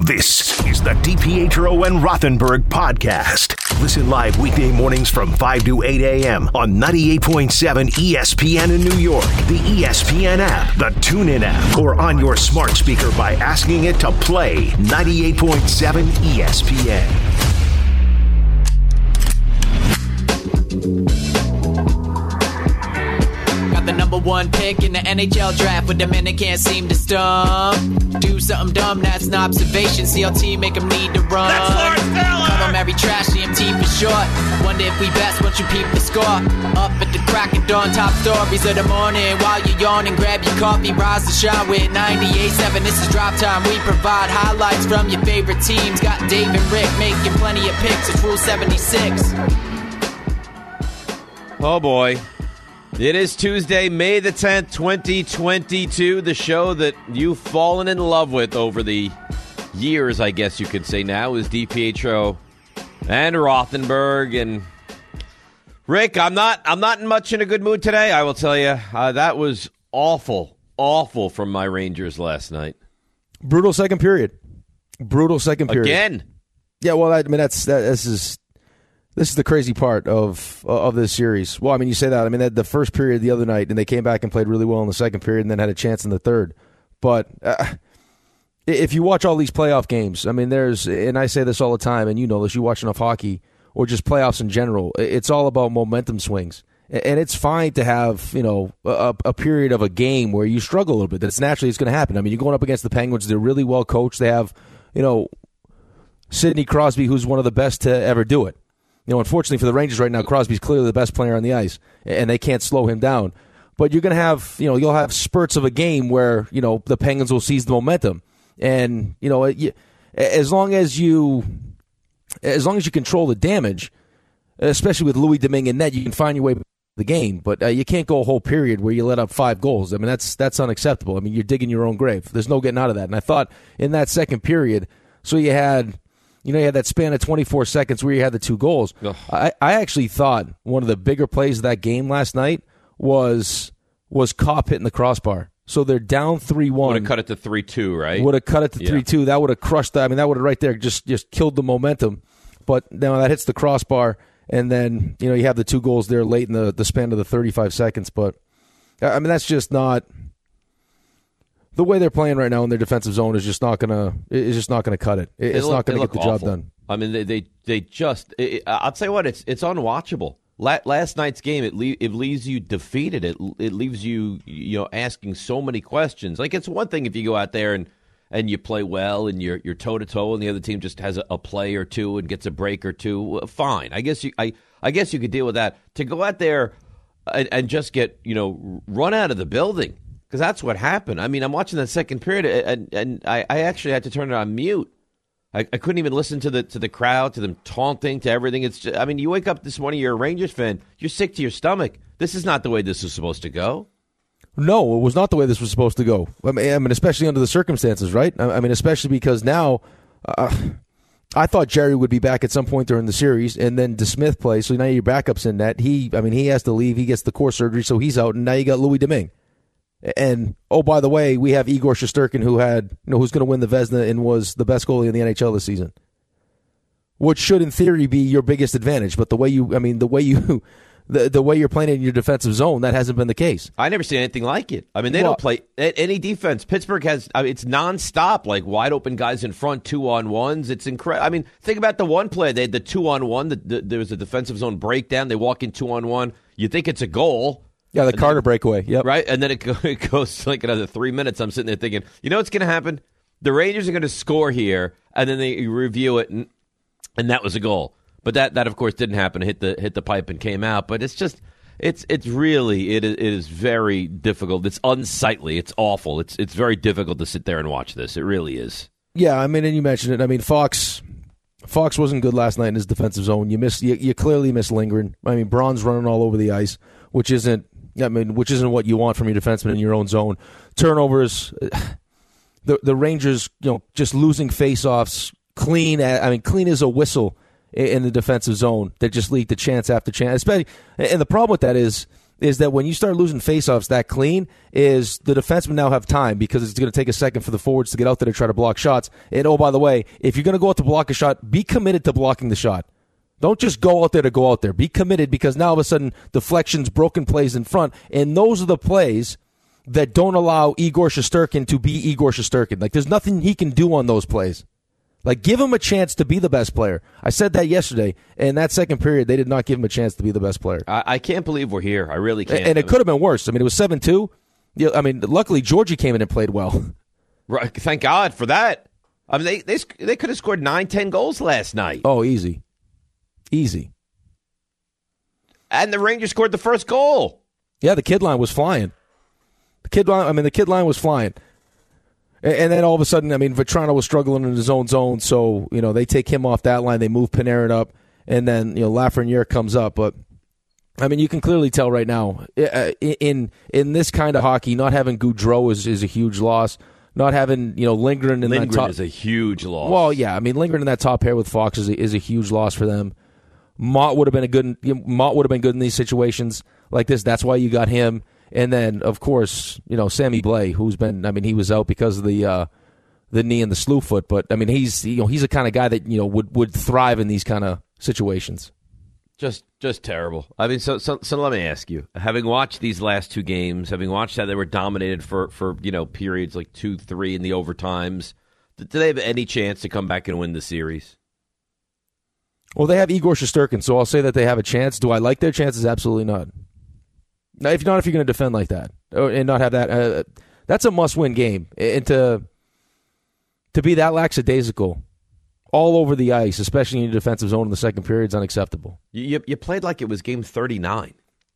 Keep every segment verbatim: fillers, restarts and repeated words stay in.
This is the DiPietro and Rothenberg podcast. Listen live weekday mornings from five to eight a.m. on ninety-eight point seven E S P N in New York, the E S P N app, the TuneIn app, or on your smart speaker by asking it to play ninety-eight point seven E S P N. The number one pick in the N H L draft, but the men they can't seem to stump. Do something dumb, that's an observation. C L T make them need to run. That's Lawrence Taylor! Call them every trash, C M T for short. Wonder if we best once you peep the score. Up at the crack of dawn, top stories of the morning. While you're yawning, grab your coffee, rise to shine with ninety-eight point seven. This is Drop Time. We provide highlights from your favorite teams. Got Dave and Rick making plenty of picks. It's Rule seventy-six. Oh, boy. It is Tuesday, May the tenth, twenty twenty-two, the show that you've fallen in love with over the years, I guess you could say now, is DiPietro and Rothenberg. And Rick, I'm not I'm not much in a good mood today, I will tell you. Uh, that was awful, awful from my Rangers last night. Brutal second period. Brutal second period. Again. Yeah, well, I mean, that's that, this is... This is the crazy part of of this series. Well, I mean, you say that. I mean, that the first period the other night, and they came back and played really well in the second period and then had a chance in the third. But uh, if you watch all these playoff games, I mean, there's, and I say this all the time, and you know this, you watch enough hockey or just playoffs in general, it's all about momentum swings. And it's fine to have, you know, a, a period of a game where you struggle a little bit. That's naturally it's going to happen. I mean, you're going up against the Penguins. They're really well coached. They have, you know, Sidney Crosby, who's one of the best to ever do it. You know, unfortunately for the Rangers right now, Crosby's clearly the best player on the ice, and they can't slow him down. But you're going to have, you know, you'll have spurts of a game where, you know, the Penguins will seize the momentum. And, you know, as long as you, as long as you control the damage, especially with Louis Domingue in net, you can find your way to the game. But uh, you can't go a whole period where you let up five goals. I mean, that's that's unacceptable. I mean, you're digging your own grave. There's no getting out of that. And I thought in that second period, so you had... You know, you had that span of twenty-four seconds where you had the two goals. I, I actually thought one of the bigger plays of that game last night was was Kopp hitting the crossbar. So they're down three one. Would have cut it to three two, right? Would have cut it to yeah. three two. That would have crushed that. I mean, that would have right there just, just killed the momentum. But now that hits the crossbar, and then, you know, you have the two goals there late in the, the span of the thirty-five seconds. But, I mean, that's just not... The way they're playing right now in their defensive zone is just not gonna is just not gonna cut it. It's look, not gonna get the job awful. done. I mean, they they, they just. It, I'll tell you what, it's it's unwatchable. La- last night's game, it le- it leaves you defeated. It it leaves you you know asking so many questions. Like, it's one thing if you go out there and, and you play well and you're you're toe to toe, and the other team just has a, a play or two and gets a break or two. Well, fine, I guess you I I guess you could deal with that. To go out there and, and just get you know run out of the building. Because that's what happened. I mean, I'm watching that second period, and, and I, I actually had to turn it on mute. I, I couldn't even listen to the to the crowd, to them taunting, to everything. It's just, I mean, you wake up this morning, you're a Rangers fan, you're sick to your stomach. This is not the way this is supposed to go. No, it was not the way this was supposed to go. I mean, I mean especially under the circumstances, right? I mean, especially because now, uh, I thought Jerry would be back at some point during the series, and then DeSmith plays, so now your backup's in net. He, I mean, he has to leave. He gets the core surgery, so he's out, and now you got Louis Domingue. And, oh, by the way, we have Igor Shesterkin, who had, you know, who's going to win the Vezina and was the best goalie in the N H L this season. Which should, in theory, be your biggest advantage. But the way you, I mean, the way you, the the way you're playing in your defensive zone, that hasn't been the case. I never seen anything like it. I mean, they well, don't play any defense. Pittsburgh has, I mean, it's nonstop, like wide open guys in front, two on ones. It's incredible. I mean, think about the one play. They had the two on one. The, the, there was a defensive zone breakdown. They walk in two on one. You think it's a goal. Yeah, the Carter then, breakaway, yep. Right, and then it, go, it goes like another three minutes. I'm sitting there thinking, you know what's going to happen? The Rangers are going to score here, and then they review it, and, and that was a goal. But that, that, of course, didn't happen. It hit the hit the pipe and came out. But it's just, it's it's really, it, it is very difficult. It's unsightly. It's awful. It's it's very difficult to sit there and watch this. It really is. Yeah, I mean, and you mentioned it. I mean, Fox... Fox wasn't good last night in his defensive zone. You miss, you, you clearly miss Lindgren. I mean, Braun's running all over the ice, which isn't, I mean, which isn't what you want from your defenseman in your own zone. Turnovers, the the Rangers, you know, just losing faceoffs, clean. I mean, clean as a whistle in the defensive zone that just lead to chance after chance. Especially, and the problem with that is is that when you start losing faceoffs that clean, is the defensemen now have time because it's going to take a second for the forwards to get out there to try to block shots. And, oh, by the way, if you're going to go out to block a shot, be committed to blocking the shot. Don't just go out there to go out there. Be committed because now all of a sudden deflections, broken plays in front, and those are the plays that don't allow Igor Shesterkin to be Igor Shesterkin. Like, there's nothing he can do on those plays. Like, give him a chance to be the best player. I said that yesterday. In that second period, they did not give him a chance to be the best player. I, I can't believe we're here. I really can't. And it could have been worse. I mean, it was seven two. I mean, luckily, Georgie came in and played well. Right. Thank God for that. I mean, they they, they could have scored nine, ten goals last night. Oh, easy. Easy. And the Rangers scored the first goal. Yeah, the kid line was flying. The kid line, I mean, the kid line was flying. And then all of a sudden, I mean, Vetrano was struggling in his own zone, so, you know, they take him off that line. They move Panarin up, and then, you know, Lafreniere comes up. But, I mean, you can clearly tell right now, in in this kind of hockey, not having Goudreau is, is a huge loss. Not having, you know, Lindgren in Lindgren that top... is a huge loss. Well, yeah, I mean, Lindgren in that top pair with Fox is a, is a huge loss for them. Mott would have been a good Mott would have been good in these situations like this. That's why you got him. And then, of course, you know, Sammy Blais, who's been, I mean, he was out because of the uh, the knee and the slew foot, but I mean, he's, you know, he's the kind of guy that, you know, would, would thrive in these kind of situations. Just just terrible. I mean, so, so so let me ask you, having watched these last two games, having watched how they were dominated for, for you know, periods like two, three in the overtimes, do they have any chance to come back and win the series? Well, they have Igor Shesterkin, so I'll say that they have a chance. Do I like their chances? Absolutely not. Now, if not, if you're going to defend like that and not have that, uh, that's a must-win game. And to to be that lackadaisical all over the ice, especially in your defensive zone in the second period, is unacceptable. You you played like it was game thirty-nine.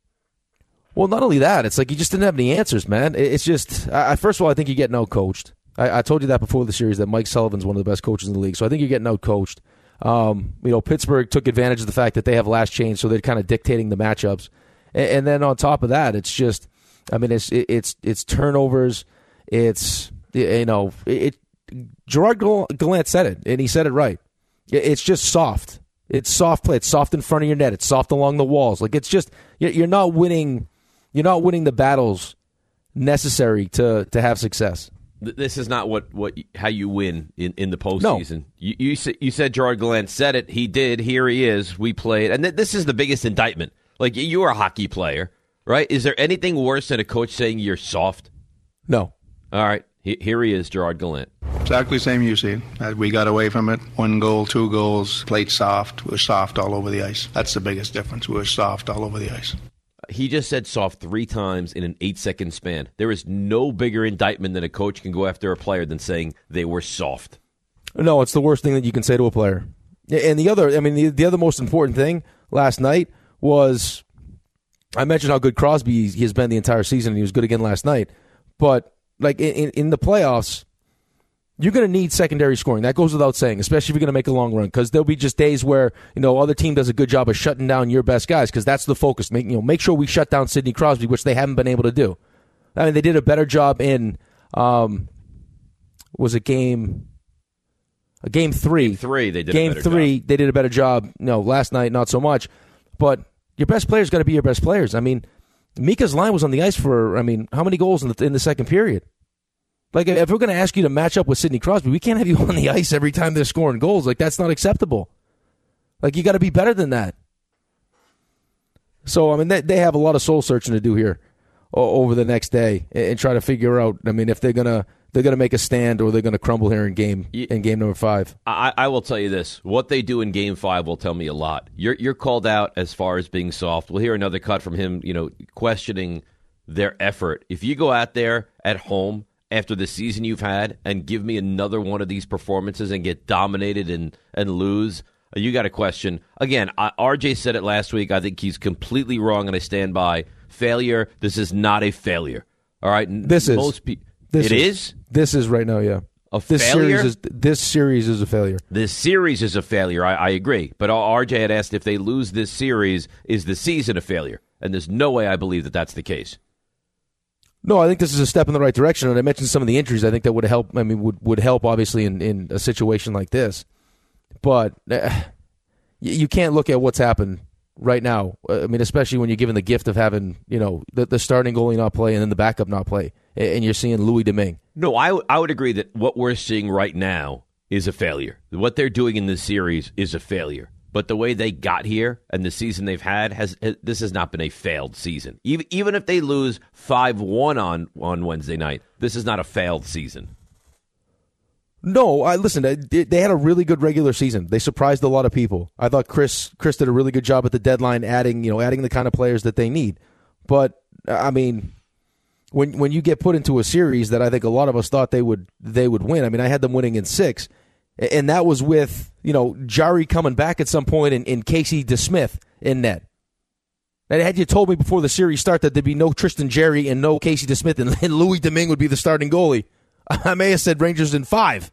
Well, not only that, it's like you just didn't have any answers, man. It's just, I, first of all, I think you're getting out-coached. I, I told you that before the series, that Mike Sullivan's one of the best coaches in the league, so I think you're getting out-coached. Um, you know, Pittsburgh took advantage of the fact that they have last change, so they're kind of dictating the matchups. And then on top of that, it's just, I mean, it's it's it's turnovers. It's, you know, it. Gerard Gallant said it, and he said it right. It's just soft. It's soft play. It's soft in front of your net. It's soft along the walls. Like, it's just, you're not winning. You're not winning the battles necessary to to have success. This is not what, what how you win in, in the postseason. No. You you said, you said Gerard Gallant said it. He did. Here he is. We played, and th- this is the biggest indictment. Like, you're a hockey player, right? Is there anything worse than a coach saying you're soft? No. All right. Here he is, Gerard Gallant. Exactly the same you see. We got away from it. One goal, two goals, played soft. We were soft all over the ice. That's the biggest difference. We were soft all over the ice. He just said soft three times in an eight-second span. There is no bigger indictment that a coach can go after a player than saying they were soft. No, it's the worst thing that you can say to a player. And the other, I mean, the, the other most important thing last night was, I mentioned how good Crosby has been the entire season, and he was good again last night. But, like, in, in the playoffs, you're going to need secondary scoring. That goes without saying, especially if you're going to make a long run, because there'll be just days where, you know, other team does a good job of shutting down your best guys, because that's the focus. Make, you know, make sure we shut down Sidney Crosby, which they haven't been able to do. I mean, they did a better job in, um, was it game... A game three. Game three, they did game a better three, job. they did a better job. No, last night, not so much. But your best players got to be your best players. I mean, Mika's line was on the ice for, I mean, how many goals in the, in the second period? Like, if we're going to ask you to match up with Sidney Crosby, we can't have you on the ice every time they're scoring goals. Like, that's not acceptable. Like, you got to be better than that. So, I mean, they, they have a lot of soul searching to do here over the next day and, and try to figure out, I mean, if they're going to they're going to make a stand or they're going to crumble here in game in game number five. I, I will tell you this. What they do in game five will tell me a lot. You're you're called out as far as being soft. We'll hear another cut from him, you know, questioning their effort. If you go out there at home after the season you've had and give me another one of these performances and get dominated and, and lose, you got to question. Again, I, R J said it last week. I think he's completely wrong, and I stand by. Failure, this is not a failure. All right? This is. Most pe- This it is, is? This is right now, yeah. A this failure? Series is, this series is a failure. This series is a failure. I, I agree. But R J had asked if they lose this series, is the season a failure? And there's no way I believe that that's the case. No, I think this is a step in the right direction. And I mentioned some of the injuries. I think that would help. I mean, would, would help, obviously, in, in a situation like this. But uh, you can't look at what's happened right now. I mean, especially when you're given the gift of having, you know, the, the starting goalie not play and then the backup not play, and you're seeing Louis Domingue. No, I, w- I would agree that what we're seeing right now is a failure. What they're doing in this series is a failure. But the way they got here and the season they've had, has this has not been a failed season. Even, even if they lose five one on, on Wednesday night, this is not a failed season. No, I listen. They had a really good regular season. They surprised a lot of people. I thought Chris Chris did a really good job at the deadline, adding you know adding the kind of players that they need. But I mean, when when you get put into a series that I think a lot of us thought they would they would win. I mean, I had them winning in six, and that was with you know Jari coming back at some point and, and Casey DeSmith in net. And had you told me before the series started that there'd be no Tristan Jarry and no Casey DeSmith and, and Louis Domingue would be the starting goalie, I may have said Rangers in five.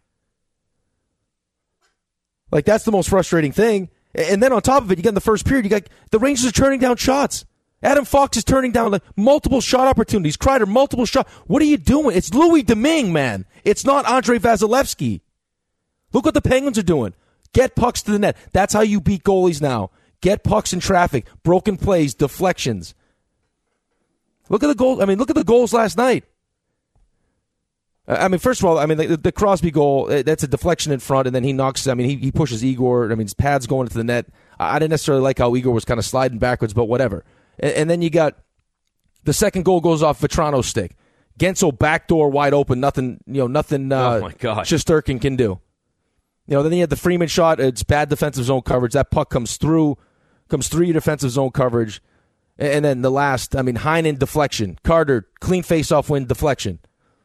Like, that's the most frustrating thing. And then on top of it, you get in the first period, you got the Rangers are turning down shots. Adam Fox is turning down like multiple shot opportunities. Kreider, multiple shot. What are you doing? It's Louis Domingue, man. It's not Andrei Vasilevsky. Look what the Penguins are doing. Get pucks to the net. That's how you beat goalies now. Get pucks in traffic, broken plays, deflections. Look at the goal. I mean, look at the goals last night. I mean, first of all, I mean, the, the Crosby goal, that's a deflection in front, and then he knocks, I mean, he, he pushes Igor. I mean, his pad's going into the net. I didn't necessarily like how Igor was kind of sliding backwards, but whatever. And, and then you got the second goal goes off Vetrano's stick. Gensel backdoor wide open, nothing, you know, nothing uh, oh my gosh. Shesterkin can do. You know, then you had the Freeman shot. It's bad defensive zone coverage. That puck comes through, comes through your defensive zone coverage. And then the last, I mean, Heinen deflection. Carter, clean face-off win deflection.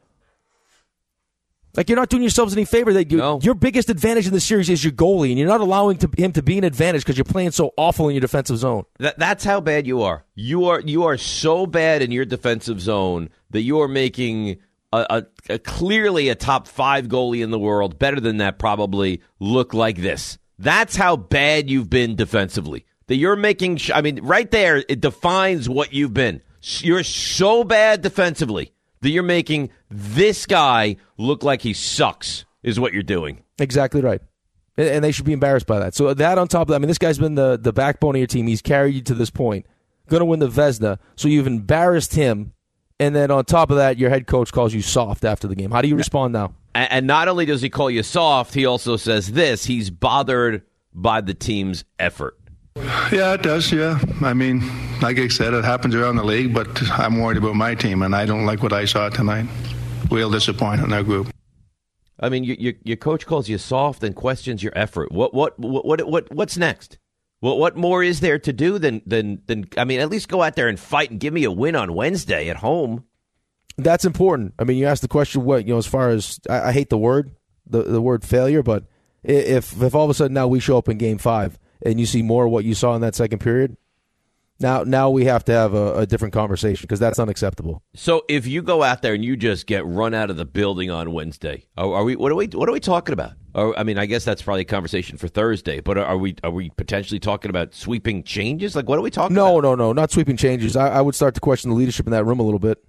Like, you're not doing yourselves any favor. That you, no. Your biggest advantage in the series is your goalie, and you're not allowing to, him to be an advantage because you're playing so awful in your defensive zone. That, that's how bad you are. You are you are so bad in your defensive zone that you are making a, a, a clearly a top five goalie in the world, better than that probably, look like this. That's how bad you've been defensively. That you're making, sh- I mean, right there, it defines what you've been. You're so bad defensively that you're making this guy look like he sucks, is what you're doing. Exactly right. And they should be embarrassed by that. So that on top of that, I mean, this guy's been the, the backbone of your team. He's carried you to this point. Going to win the Vezina. So you've embarrassed him. And then on top of that, your head coach calls you soft after the game. How do you respond now? And not only does he call you soft, he also says this. He's bothered by the team's effort. Yeah, it does, yeah. I mean, like I said, it happens around the league, but I'm worried about my team, and I don't like what I saw tonight. Real disappointed in our group. I mean, your, your, your coach calls you soft and questions your effort. What what what what, what what's next? What what more is there to do than than than? I mean, at least go out there and fight and give me a win on Wednesday at home. That's important. I mean, you asked the question, what you know, as far as I, I hate the word, the the word failure, but if if all of a sudden now we show up in Game Five and you see more of what you saw in that second period, now now we have to have a, a different conversation because that's unacceptable. So if you go out there and you just get run out of the building on Wednesday, are, are we? What are we? What are we talking about? Or, I mean, I guess that's probably a conversation for Thursday. But are we? Are we potentially talking about sweeping changes? Like, what are we talking no, about? No, no, no, not sweeping changes. I, I would start to question the leadership in that room a little bit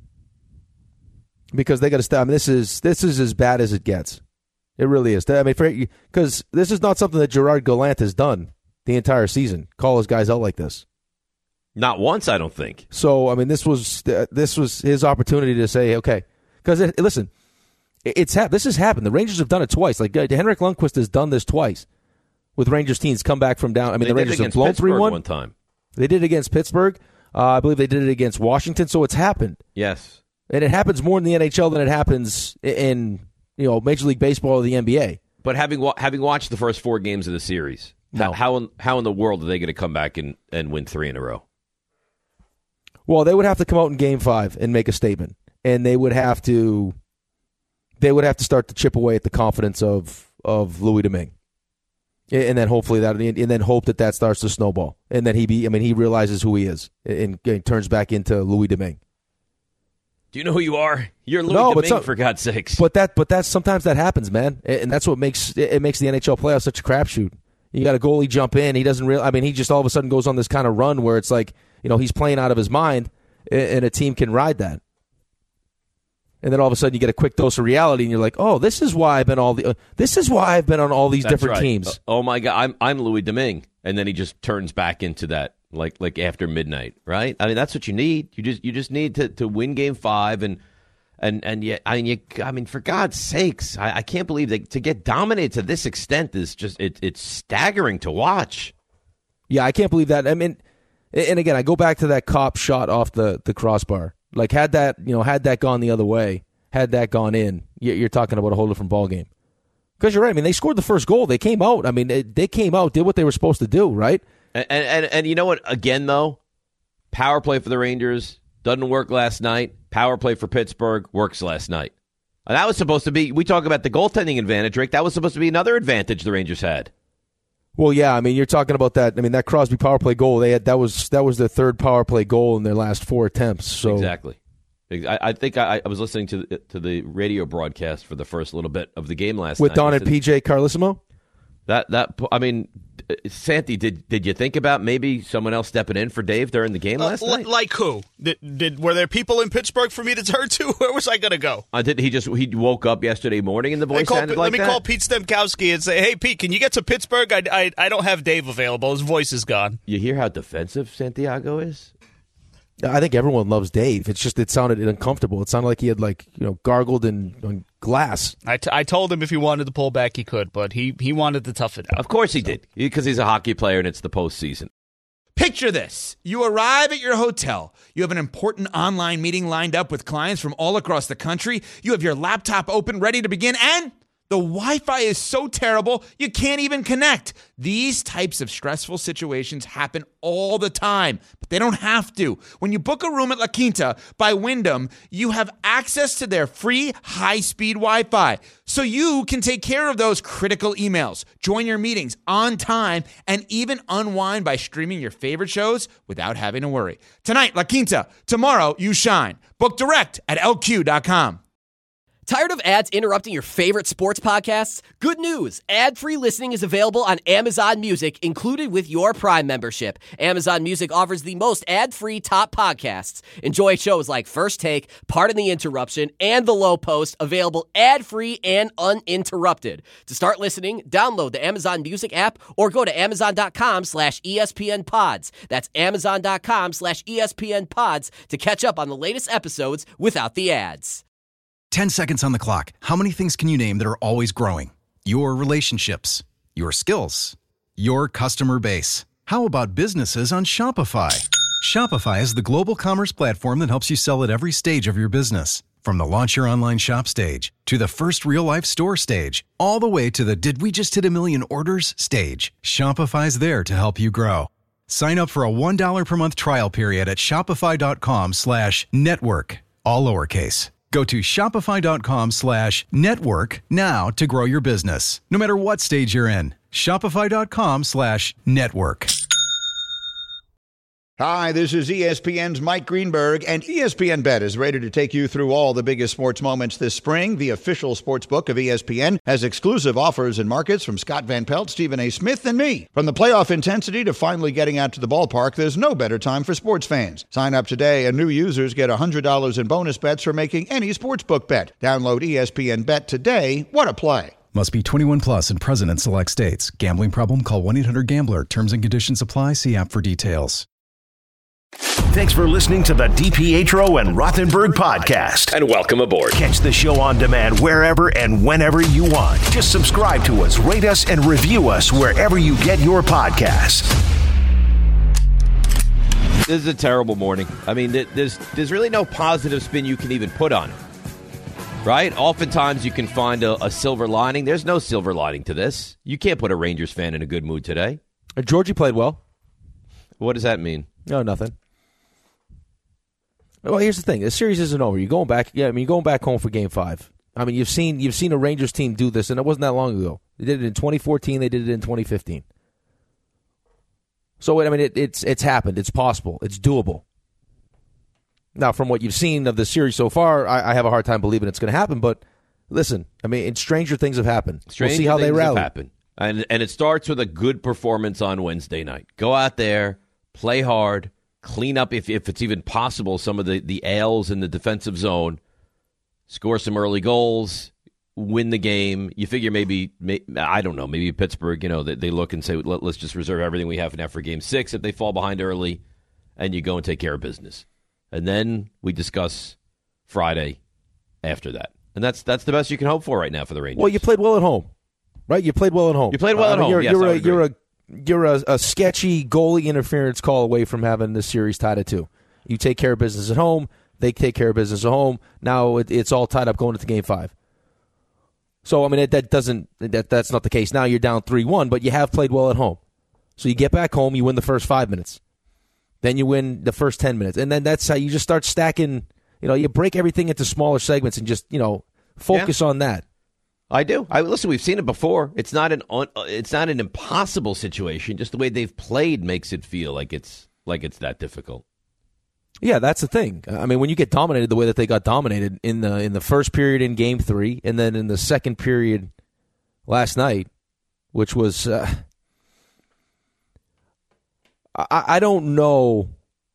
because they got to stop. I mean, this is this is as bad as it gets. It really is. I mean, because this is not something that Gerard Gallant has done the entire season. Call his guys out like this. Not once, I don't think. So, I mean, this was this was his opportunity to say, okay, because it, listen, it's ha- this has happened. The Rangers have done it twice. Like uh, Henrik Lundqvist has done this twice with Rangers teams come back from down. I mean, they the Rangers have blown three one. One time. They did it against Pittsburgh. Uh, I believe they did it against Washington. So it's happened. Yes, and it happens more in the N H L than it happens in you know Major League Baseball or the N B A. But having wa- having watched the first four games of the series, no. how in, how in the world are they going to come back and, and win three in a row? Well, they would have to come out in Game Five and make a statement, and they would have to they would have to start to chip away at the confidence of of Louis Domingue, and then hopefully that and then hope that that starts to snowball, and that he be I mean he realizes who he is and, and turns back into Louis Domingue. Do you know who you are? You're Louis no, Domingue, so, for God's sakes. But that but that's sometimes that happens, man, and that's what makes it makes the N H L playoffs such a crapshoot. You got a goalie jump in, he doesn't real I mean he just all of a sudden goes on this kind of run where it's like. You know, he's playing out of his mind, and a team can ride that. And then all of a sudden, you get a quick dose of reality, and you're like, "Oh, this is why I've been all the. Uh, this is why I've been on all these That's different right. teams." Oh my God, I'm I'm Louis Domingue. and then he just turns back into that like like after midnight, right? I mean, that's what you need. You just you just need to, to win Game Five, and and and yet I mean, you, I mean, for God's sakes, I, I can't believe that to get dominated to this extent is just it, it's staggering to watch. Yeah, I can't believe that. I mean, and again, I go back to that cop shot off the, the crossbar. Like, had that you know had that gone the other way, had that gone in, you're talking about a whole different ballgame. Because you're right. I mean, they scored the first goal. They came out. I mean, they came out, did what they were supposed to do, right? And, and and you know what? Again, though, power play for the Rangers doesn't work last night. Power play for Pittsburgh works last night. And that was supposed to be, we talk about the goaltending advantage, Rick. That was supposed to be another advantage the Rangers had. Well, yeah. I mean, you're talking about that. I mean, that Crosby power play goal, they had that was that was their third power play goal in their last four attempts. So exactly. I, I think I, I was listening to the, to the radio broadcast for the first little bit of the game last with night. With Don and P J Carlissimo? That that I mean, Santi, did did you think about maybe someone else stepping in for Dave during the game uh, last night? Like who? Did, did were there people in Pittsburgh for me to turn to? Where was I going to go? Uh, did he just he woke up yesterday morning and the voice call, sounded let like that? Let me call Pete Stemkowski and say, "Hey, Pete, can you get to Pittsburgh? I, I I don't have Dave available. His voice is gone." You hear how defensive Santiago is? I think everyone loves Dave. It's just it sounded uncomfortable. It sounded like he had like you know gargled in, in glass. I, t- I told him if he wanted to pull back, he could, but he, he wanted to tough it out. Of course he so. did, because he's a hockey player and it's the postseason. Picture this. You arrive at your hotel. You have an important online meeting lined up with clients from all across the country. You have your laptop open, ready to begin, and the Wi-Fi is so terrible, you can't even connect. These types of stressful situations happen all the time, but they don't have to. When you book a room at La Quinta by Wyndham, you have access to their free high-speed Wi-Fi, so you can take care of those critical emails, join your meetings on time, and even unwind by streaming your favorite shows without having to worry. Tonight, La Quinta. Tomorrow, you shine. Book direct at L Q dot com. Tired of ads interrupting your favorite sports podcasts? Good news! Ad-free listening is available on Amazon Music, included with your Prime membership. Amazon Music offers the most ad-free top podcasts. Enjoy shows like First Take, Pardon the Interruption, and The Low Post, available ad-free and uninterrupted. To start listening, download the Amazon Music app or go to amazon.com slash ESPN pods. That's amazon.com slash ESPN pods to catch up on the latest episodes without the ads. Ten seconds on the clock. How many things can you name that are always growing? Your relationships, your skills, your customer base. How about businesses on Shopify? Shopify is the global commerce platform that helps you sell at every stage of your business. From the launch your online shop stage, to the first real-life store stage, all the way to the did we just hit a million orders stage. Shopify's there to help you grow. Sign up for a one dollar per month trial period at shopify.com slash network, all lowercase. Go to shopify.com slash network now to grow your business, no matter what stage you're in. Shopify.com slash network. Hi, this is E S P N's Mike Greenberg, and E S P N Bet is ready to take you through all the biggest sports moments this spring. The official sports book of E S P N has exclusive offers and markets from Scott Van Pelt, Stephen A. Smith, and me. From the playoff intensity to finally getting out to the ballpark, there's no better time for sports fans. Sign up today, and new users get one hundred dollars in bonus bets for making any sportsbook bet. Download E S P N Bet today. What a play. Must be twenty-one plus and present in select states. Gambling problem? Call one eight hundred gambler. Terms and conditions apply. See app for details. Thanks for listening to the DiPietro and Rothenberg podcast. And welcome aboard. Catch the show on demand wherever and whenever you want. Just subscribe to us, rate us, and review us wherever you get your podcasts. This is a terrible morning. I mean, there's there's really no positive spin you can even put on it. Right? Oftentimes you can find a, a silver lining. There's no silver lining to this. You can't put a Rangers fan in a good mood today. Uh, Georgie played well. What does that mean? No, nothing. Well, here's the thing: the series isn't over. You're going back. Yeah, I mean, you're going back home for Game Five. I mean, you've seen you've seen a Rangers team do this, and it wasn't that long ago. They did it in twenty fourteen. They did it in twenty fifteen. So, I mean, it, it's it's happened. It's possible. It's doable. Now, from what you've seen of the series so far, I, I have a hard time believing it's going to happen. But listen, I mean, stranger things have happened. Stranger we'll see how things they rally. Have happened. And and it starts with a good performance on Wednesday night. Go out there, play hard. Clean up, if if it's even possible, some of the, the ails in the defensive zone. Score some early goals. win the game. You figure maybe, may, I don't know, maybe Pittsburgh, you know, they, they look and say, Let, let's just reserve everything we have now for game six if they fall behind early, and you go and take care of business. And then we discuss Friday after that. And that's that's the best you can hope for right now for the Rangers. Well, you played well at home, right? You played well at home. You played well uh, at home. You're, yes, you're, a, I you're a you're a, a sketchy goalie interference call away from having this series tied at two. You take care of business at home. They take care of business at home. Now it, it's all tied up going into game five. So I mean it, that doesn't that that's not the case. Now you're down three one, but you have played well at home. So you get back home, you win the first five minutes, then you win the first ten minutes, and then that's how you just start stacking. You know, you break everything into smaller segments and just, you know, focus yeah. on that. I do. I listen. We've seen it before. It's not an un, it's not an impossible situation. Just the way they've played makes it feel like it's like it's that difficult. Yeah, that's the thing. I mean, when you get dominated the way that they got dominated in the in the first period in Game Three, and then in the second period last night, which was uh, I, I don't know.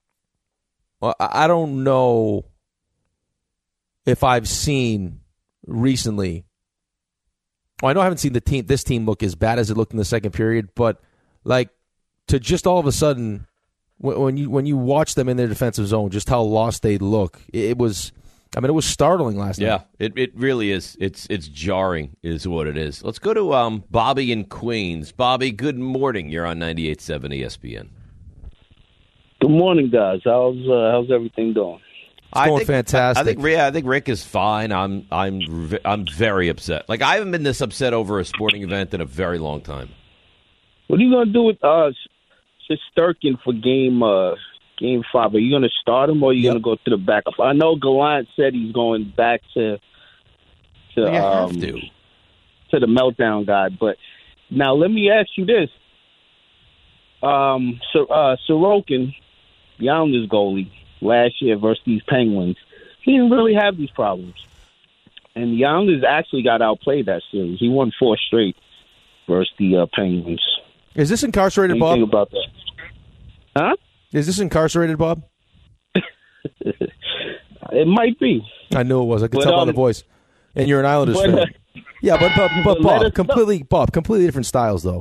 I don't know. If I've seen recently, well, I know I haven't seen the team, this team look as bad as it looked in the second period, but like to just all of a sudden, when you when you watch them in their defensive zone, just how lost they look, it was. I mean, it was startling last yeah, night. Yeah, it it really is. It's it's jarring, is what it is. Let's go to um, Bobby in Queens. Bobby, good morning. You're on ninety-eight point seven E S P N. Good morning, guys. How's uh, how's everything going? It's going I think, fantastic. I think yeah, I think Rick is fine. I'm I'm I'm very upset. Like I haven't been this upset over a sporting event in a very long time. What are you gonna do with uh Shesterkin for game uh game five? Are you gonna start him or are you yep. gonna go to the backup? I know Gallant said he's going back to to you um, have to. to the meltdown guy, but now let me ask you this: um, so uh, Sorokin, the Islanders goalie, last year versus these Penguins, he didn't really have these problems. And the Islanders actually got outplayed that series. He won four straight versus the uh, Penguins. Is this incarcerated, Anything Bob? Think about that. Huh? Is this incarcerated, Bob? It might be. I knew it was. I could but, tell um, by the voice. And you're an Islanders but, fan. Uh, yeah, but, but, but, but Bob, completely, Bob, completely different styles, though.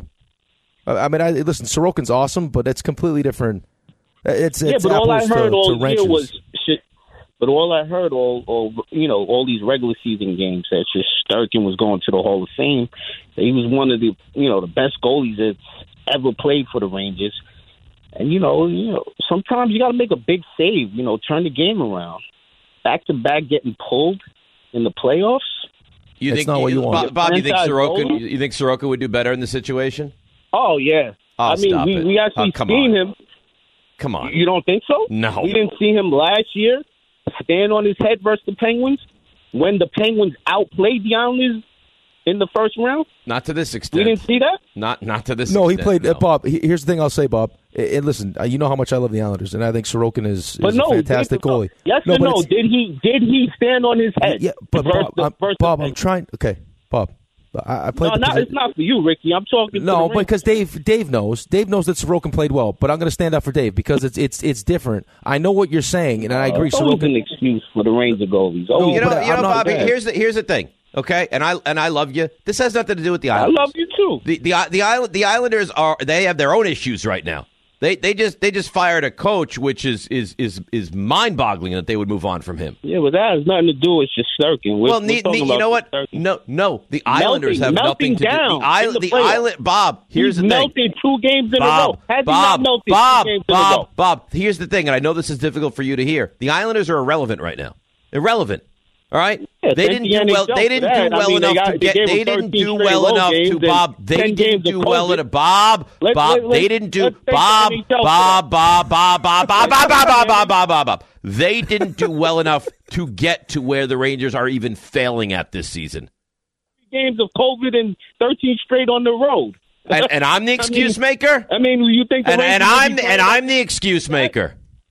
I mean, I listen, Sorokin's awesome, but it's completely different. It's, it's yeah, but all I heard to, all to year was shit. But all I heard all, all you know, all these regular season games that just Shesterkin was going to the Hall of Fame. That he was one of the you know the best goalies that's ever played for the Rangers. And you know, you know, sometimes you got to make a big save. You know, turn the game around. Back to back, getting pulled in the playoffs. You That's think not what you want. Bob, Bob you think Sorokin? You think Sorokin would do better in the situation? Oh yeah. Oh, I mean, we, we actually oh, seen on. him. Come on. You don't think so? No. We didn't see him last year stand on his head versus the Penguins when the Penguins outplayed the Islanders in the first round? Not to this extent. We didn't see that? Not not to this no, extent. he played. No, uh, Bob, he, here's the thing I'll say, Bob. And listen, uh, you know how much I love the Islanders, and I think Sorokin is, but is no, a fantastic did, goalie. Yes no, or no? Did he did he stand on his head? Yeah, but versus Bob, the, I'm, Bob I'm trying. Okay, Bob. I, I played. No, the not, it's not for you, Ricky. I'm talking. No, to the because Dave, Dave knows. Dave knows that Sorokin played well, but I'm going to stand up for Dave because it's it's it's different. I know what you're saying, and I agree. It's always Sorokin, an excuse for the Ranger goalies. No, Oh, you know, but you know, I'm not Bobby. bad. Here's the here's the thing. Okay, and I and I love you. This has nothing to do with the Islanders. I love you too. The the the island the Islanders are they have their own issues right now. They they just they just fired a coach, which is is is, is mind boggling that they would move on from him. Yeah, but that has nothing to do with Shesterkin. We're, well, we're ne- ne- you know what? Shesterkin. No, no. The Melting, Islanders have melting nothing to down do. The, island, in the the playoffs. island. Bob, here's He's the thing. melted two games in Bob, a row. Has Bob, he not melted Bob, two games Bob, in a row? Bob. Here's the thing, and I know this is difficult for you to hear. The Islanders are irrelevant right now. Irrelevant. All right, yeah, they didn't do well. They didn't do well I mean, enough got, to get. They, they didn't do well enough to Bob. They didn't do well enough. Bob, let, Bob. let, they didn't do Bob, Bob, Bob, Bob, Bob, Bob, Bob, Bob, Bob, Bob, Bob, Bob, Bob, Bob. They didn't do well enough to get to where the Rangers are even failing at this season. Games of COVID and thirteen straight on the road. And, and I'm the excuse I mean, maker. I mean, you think? The and, and Rangers I'm and I'm the excuse maker.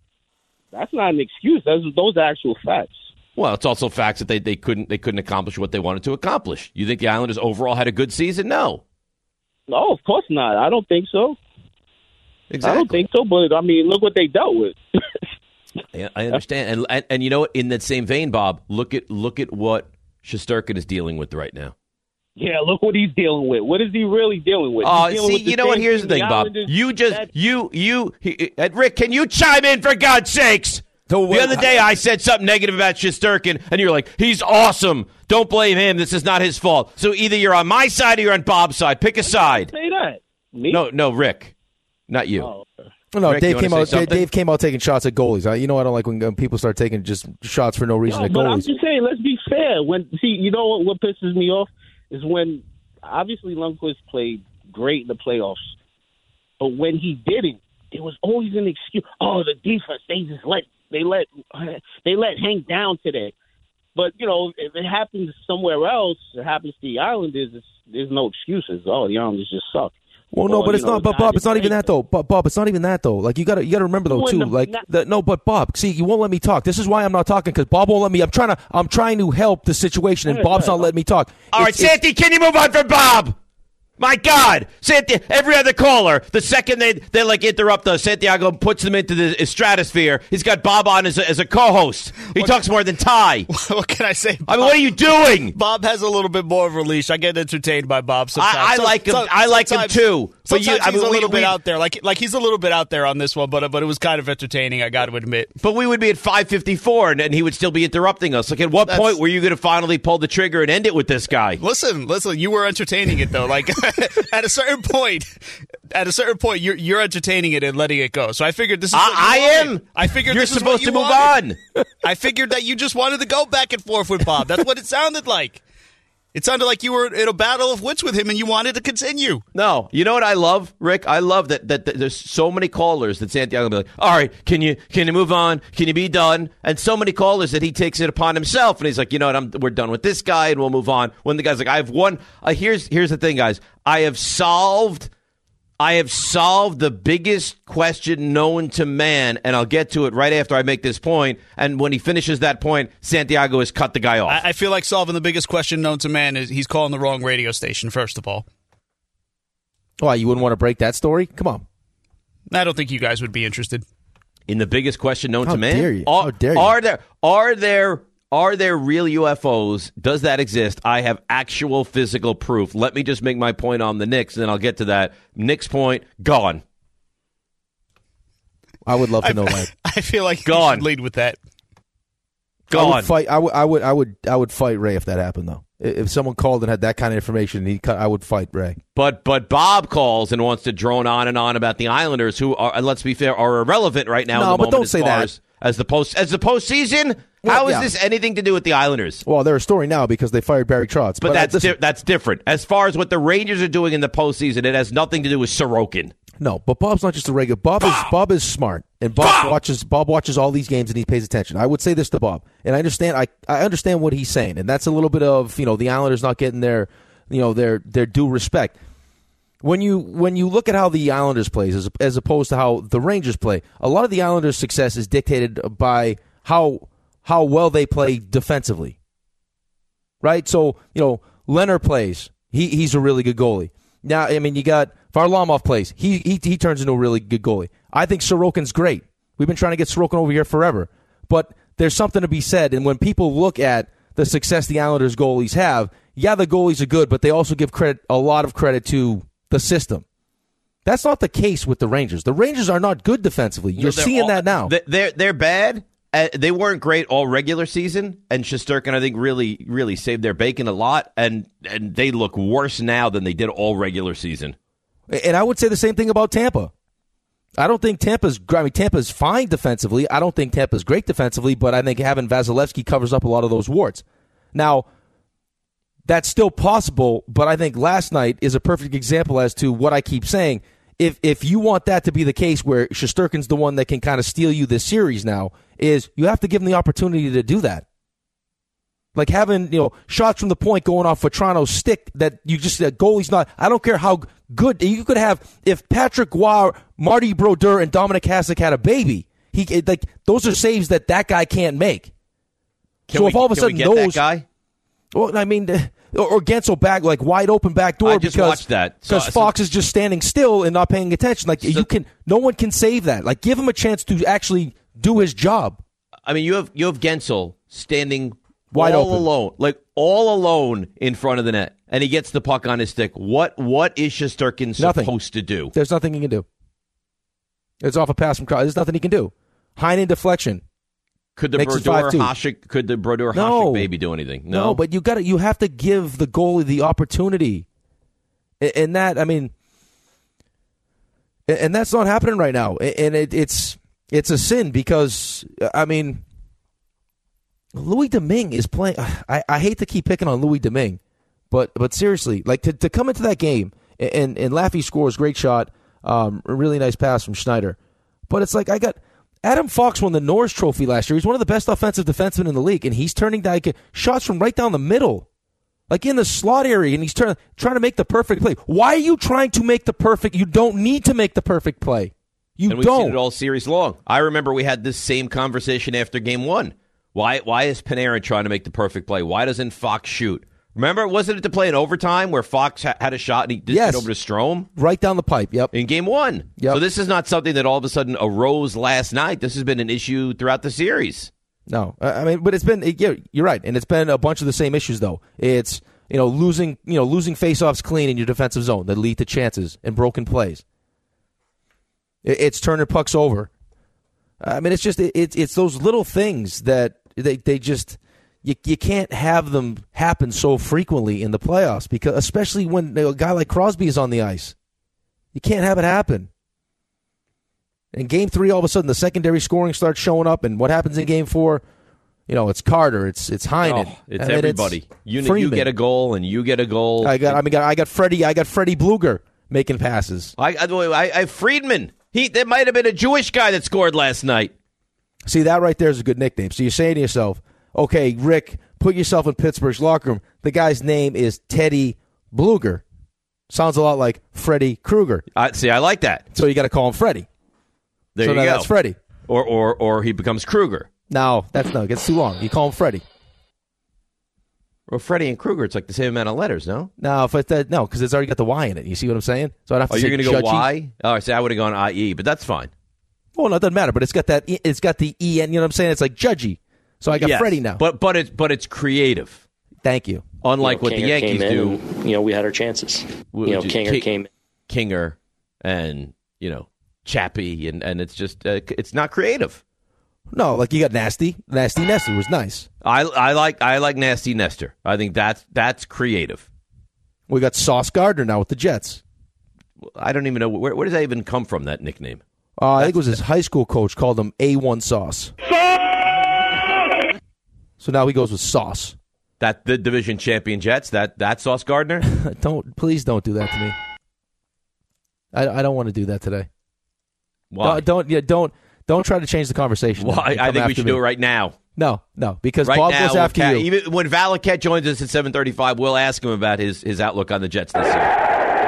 That's not an excuse. Those those are actual facts. Well, it's also facts that they, they couldn't they couldn't accomplish what they wanted to accomplish. You think the Islanders overall had a good season? No. No, of course not. I don't think so. Exactly. I don't think so. But I mean, look what they dealt with. Yeah, I understand. And, and and you know what? In that same vein, Bob, look at look at what Shesterkin is dealing with right now. Yeah, look what he's dealing with. What is he really dealing with? Oh, He's dealing see, with the you know what? same Here's the thing, Bob. Islanders. You just, That's- you, you, he, uh, Rick, can you chime in for God's sakes? The other day I said something negative about Shesterkin, and you're like, he's awesome. Don't blame him. This is not his fault. So either you're on my side or you're on Bob's side. Pick a side. Say that. Me? No, no, Rick. Not you. Oh, okay. No, Rick, Dave you came wanna out. say Dave, something? Dave came out taking shots at goalies. I, you know, I don't like when uh, people start taking just shots for no reason No, at but I'm goalies. just saying, let's be fair. When see, you know what, what pisses me off is when obviously Lundqvist played great in the playoffs, but when he didn't, there was always an excuse. Oh, the defense, they just let they let they let Hank down today. But you know, if it happens somewhere else, it happens to the Islanders. It's, there's no excuses. Oh, the Islanders just suck. Well, no, Or, but you it's know, not. But God Bob, is it's not even great. that though. But Bob, it's not even that though. Like you got to you got to remember though When too. the- Like not- the, no, but Bob, see, you won't let me talk. This is why I'm not talking because Bob won't let me. I'm trying to I'm trying to help the situation, and Yeah, Bob's yeah. not letting me talk. All right, It's- it's- Santy, can you move on from Bob? My God, Santi, every other caller, the second they, they like interrupt us, Santiago puts them into the stratosphere. He's got Bob on as a, as a co-host. He What- talks more than Ty. What can I say? I mean, what are you doing? Bob has a little bit more of a leash. I get entertained by Bob sometimes. I, I So- like him. so- I like him sometimes- too. But Sometimes you, I he's mean, a we- little bit we- out there. Like like he's a little bit out there on this one, but but it was kind of entertaining. I got to admit. But we would be at five fifty-four, and, and he would still be interrupting us. Like, at what That's- point were you going to finally pull the trigger and end it with this guy? Listen, listen. You were entertaining it though. Like at a certain point, at a certain point, you're you're entertaining it and letting it go. So I figured this is. What you I, I wanted. am. I figured you're this is supposed what you to move wanted. on. I figured that you just wanted to go back and forth with Bob. That's what it sounded like. It sounded like you were in a battle of wits with him and you wanted to continue. No, you know what I love, Rick? I love that, that, that there's so many callers that Santiago will be like, all right, can you can you move on? Can you be done? And so many callers that he takes it upon himself, and he's like, you know what, I'm, we're done with this guy, and we'll move on. When the guy's like, I have one. Uh, here's here's the thing, guys. I have solved. I have solved the biggest question known to man, and I'll get to it right after I make this point. And when he finishes that point, Santiago has cut the guy off. I, I feel like solving the biggest question known to man is he's calling the wrong radio station, first of all. Why you wouldn't want to break that story? Come on. I don't think you guys would be interested. In the biggest question known How to man? dare you? Are, How dare you? Are there are there are there real U F Os? Does that exist? I have actual physical proof. Let me just make my point on the Knicks, and then I'll get to that. Knicks point gone. I would love to I, know that. I feel like Gone. you should lead with that. I Gone. would fight. I would. I would. I would. I would fight Ray if that happened though. If someone called and had that kind of information, he, I would fight Ray. But but Bob calls and wants to drone on and on about the Islanders, who are, and let's be fair, are irrelevant right now. No, in the but moment don't as say far that. As, as the post as the postseason. Well, How is yeah. this anything to do with the Islanders? Well, they're a story now because they fired Barry Trotz. But, But, that's uh, listen, di- that's different. As far as what the Rangers are doing in the postseason, it has nothing to do with Sorokin. no. But Bob's not just a regular. Bob is Bob is smart, and Bob, Bob! watches. Bob watches all these games and he pays attention. I would say this to Bob, and I understand. I I understand what he's saying, and that's a little bit of you know the Islanders not getting their you know their their due respect. When you when you look at how the Islanders plays as as opposed to how the Rangers play, a lot of the Islanders' success is dictated by how how well they play defensively. Right? So, you know, Leonard plays. He he's a really good goalie. Now, I mean, you got Varlamov plays. He he he turns into a really good goalie. I think Sorokin's great. We've been trying to get Sorokin over here forever. But there's something to be said, and when people look at the success the Islanders goalies have, yeah, the goalies are good, but they also give credit a lot of credit to the system. That's not the case with the Rangers. The Rangers are not good defensively. You're No, they're seeing all- that now. they- They're they're bad. Uh, they weren't great all regular season, and Shesterkin, I think, really really saved their bacon a lot, and and they look worse now than they did all regular season. And I would say the same thing about Tampa. I don't think Tampa's. I mean, Tampa's fine defensively. I don't think Tampa's great defensively, but I think having Vasilevsky covers up a lot of those warts. Now, that's still possible, but I think last night is a perfect example as to what I keep saying. If if you want that to be the case where Shesterkin's the one that can kind of steal you this series now, is you have to give him the opportunity to do that. Like having, you know, shots from the point going off Vetrano's stick that you just, that goalie's not, I don't care how good, you could have, if Patrick Roy, Marty Brodeur, and Dominic Hasek had a baby, he like those are saves that that guy can't make. Can so we, if all of a can sudden we get those that guy? Well, I mean, or, or Gensel back like wide open back door I just because watched that. So- because Fox is just standing still and not paying attention. Like you can, no one can save that. Like give him a chance to actually do his job. I mean, you have you have Gensel standing Wide all open. alone, like all alone in front of the net, and he gets the puck on his stick. What what is Shesterkin Nothing. supposed to do? There's nothing he can do. It's off a pass from Crosby. There's nothing he can do. Heinen deflection. Could the Makes it Brodeur five two. Hasek could the Brodeur No. Hasek baby do anything? No, No, but you got to you have to give the goalie the opportunity. A- And that, I mean, a- and that's not happening right now. A- And it, it's it's a sin because, I mean, Louis Domingue is playing. I, I hate to keep picking on Louis Domingue, but but seriously, like to, to come into that game and and Laffy scores, great shot, um, a really nice pass from Schneider, but it's like I got Adam Fox won the Norris Trophy last year. He's one of the best offensive defensemen in the league, and he's turning down shots from right down the middle, like in the slot area, and he's turn, trying to make the perfect play. Why are you trying to make the perfect? You don't need to make the perfect play. You and we've don't. seen it all series long. I remember we had this same conversation after game one. Why why is Panarin trying to make the perfect play? Why doesn't Fox shoot? Remember, wasn't it to play in overtime where Fox ha- had a shot and he dished Yes. it over to Strome? Right down the pipe, yep. In game one. Yep. So this is not something that all of a sudden arose last night. This has been an issue throughout the series. No, I I mean, but it's been it, yeah, you're right, and it's been a bunch of the same issues though. It's you know losing you know losing faceoffs clean in your defensive zone that lead to chances and broken plays. It, it's turning pucks over. I mean, it's just it, it's it's those little things that they they just you you can't have them happen so frequently in the playoffs because especially when a guy like Crosby is on the ice, you can't have it happen. In game three, all of a sudden, the secondary scoring starts showing up, and what happens in game four? You know, it's Carter, it's it's Heinen, Oh, it's I mean, everybody. it's you you Freeman. get a goal and you get a goal. I got I mean, I got Freddie, I got Freddie Bluger making passes. I I, I, I Friedman. He there might have been a Jewish guy that scored last night. See, that right there is a good nickname. So you're saying to yourself, okay, Rick, put yourself in Pittsburgh's locker room. The guy's name is Teddy Bluger. Sounds a lot like Freddie Krueger. I see. I like that. So you got to call him Freddie. There so you now go. that's Freddie. Or or or he becomes Kruger. No, that's no, it gets too long. You call him Freddie. Well, Freddie and Kruger, it's like the same amount of letters, no? No, if it, uh, no, because it's already got the Y in it. You see what I'm saying? So I'd have to Oh, say you're going to go Judgy. Y? Oh, I see. I would have gone I E, but that's fine. Well, no, it doesn't matter. But it's got that. It's got the E N. You know what I'm saying? It's like Judgy. So I got Yes, Freddie now. But but it's but it's creative. Thank you. Unlike you know, what the Kinger Yankees came in do. and, you know, we had our chances. Would You know, you- Kinger Ki- came in. Kinger and you know Chappie, and and it's just uh, it's not creative. No, like you got Nasty. Nasty Nestor was nice. I I like I like Nasty Nestor. I think that's that's creative. We got Sauce Gardner now with the Jets. I don't even know where where does that even come from, that nickname. Uh, I think it was his high school coach called him A one Sauce. So now he goes with Sauce. That the division champion Jets. That that Sauce Gardner. Don't please don't do that to me. I, I don't want to do that today. Why? Don't don't, yeah, don't don't try to change the conversation. Well, I, and I come think we after should me. do it right now. No, no, because Right Bob now, goes after Cat- you. even when Valaket joins us at seven thirty-five, we'll ask him about his, his outlook on the Jets this year.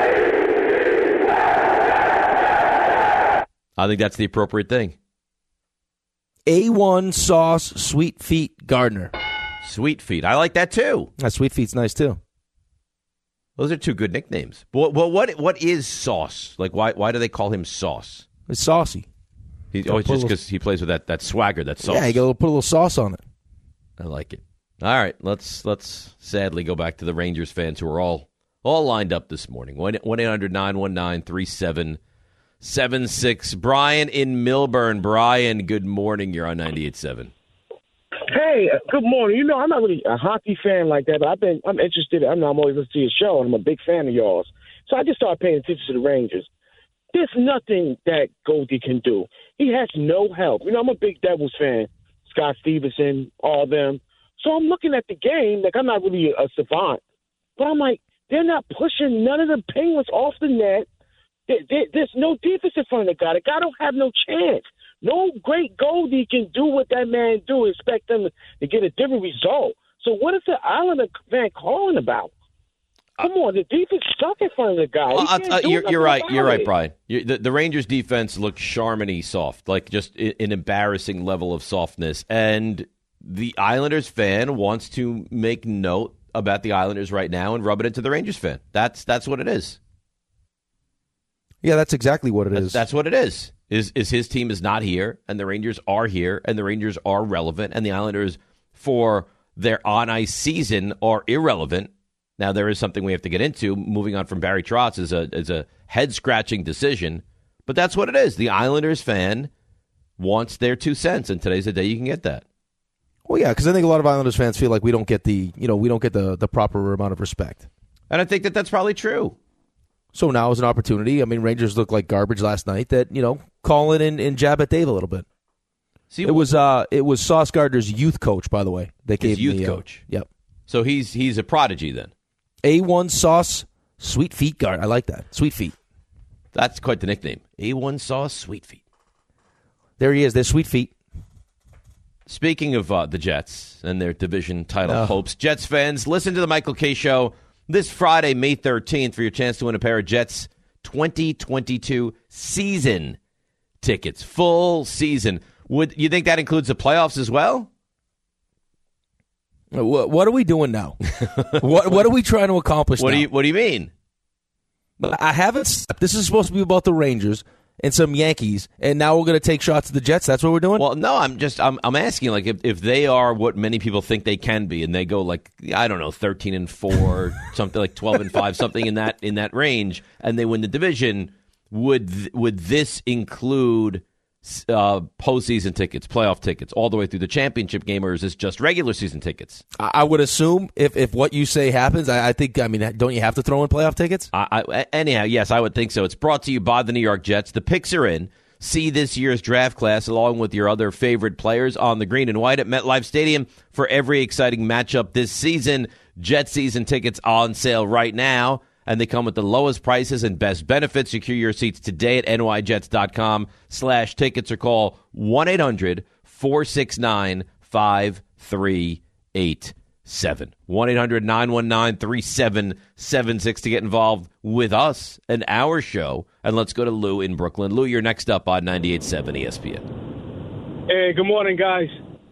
I think that's the appropriate thing. A one Sauce Sweet Feet Gardner. Sweet Feet. I like that too. That Sweet Feet's nice too. Those are two good nicknames. Well, well what what is Sauce? Like, why why do they call him Sauce? It's saucy. He, Gotta oh, it's put a just little- because he plays with that, that swagger, that sauce. Yeah, you got to put a little sauce on it. I like it. All right, let's let's sadly go back to the Rangers fans who are all all lined up this morning. one eight hundred nine one nine three seven seven six. Brian in Millburn. Brian, good morning. You're on ninety-eight point seven. Hey, good morning. You know, I'm not really a hockey fan like that, but I've been, I'm interested. I know I'm always listening to your show, and I'm a big fan of yours. So I just started paying attention to the Rangers. There's nothing that Goldie can do. He has no help. You know, I'm a big Devils fan. Scott Stevenson, all them. So I'm looking at the game, like I'm not really a savant, but I'm like, they're not pushing none of the Penguins off the net. There, there, there's no defense in front of the guy. The guy don't have no chance. No great Goldie can do what that man do. Expect them to get a different result. So what is the Islander fan calling about? Come on, the defense stuck in front of the guy. He Well, can't uh, do you're, nothing you're right. about You're right, it. Brian. You, the, the Rangers defense looked Charmony soft, like just i- an embarrassing level of softness. And the Islanders fan wants to make note about the Islanders right now and rub it into the Rangers fan. That's that's what it is. Yeah, that's exactly what it That's, is. that's what it is. Is is his team is not here, and the Rangers are here, and the Rangers are relevant, and the Islanders, for their on-ice season are irrelevant. Now, there is something we have to get into. Moving on from Barry Trotz is a, is a head-scratching decision, but that's what it is. The Islanders fan wants their two cents, and today's the day you can get that. Well, yeah, because I think a lot of Islanders fans feel like we don't get the, you know, we don't get the, the proper amount of respect. And I think that that's probably true. So now is an opportunity. I mean, Rangers looked like garbage last night. That, you know, call in and, and jab at Dave a little bit. See, it was uh, it was Sauce Gardner's youth coach, by the way. They gave his youth me, coach. Uh, yep. So he's he's a prodigy then. A one Sauce Sweet Feet Guard. I like that. Sweet Feet. That's quite the nickname. A one Sauce Sweet Feet. There he is. There's Sweet Feet. Speaking of uh, the Jets and their division title Oh. hopes, Jets fans, listen to the Michael Kay Show this Friday, May thirteenth, for your chance to win a pair of Jets twenty twenty-two season tickets. Full season. Would you think that includes the playoffs as well? What, what are we doing now? what What are we trying to accomplish What now? do you What do you mean? I haven't. This is supposed to be about the Rangers and some Yankees, and now we're going to take shots at the Jets. That's what we're doing. Well, no, I'm just I'm I'm asking, like, if, if they are what many people think they can be, and they go like, I don't know, thirteen and four, something like twelve and five, something in that in that range, and they win the division, would th- would this include uh, postseason tickets, playoff tickets, all the way through the championship game, or is this just regular season tickets? I, I would assume if, if what you say happens, I, I think. I mean, don't you have to throw in playoff tickets? I, I, anyhow, yes, I would think so. It's brought to you by the New York Jets. The picks are in. See this year's draft class along with your other favorite players on the green and white at MetLife Stadium for every exciting matchup this season. Jet season tickets on sale right now, and they come with the lowest prices and best benefits. Secure your seats today at nyjets.com slash tickets or call one eight hundred four six nine five three eight seven. one eight hundred nine one nine three seven seven six to get involved with us and our show. And let's go to Lou in Brooklyn. Lou, you're next up on ninety-eight point seven E S P N. Hey, good morning, guys.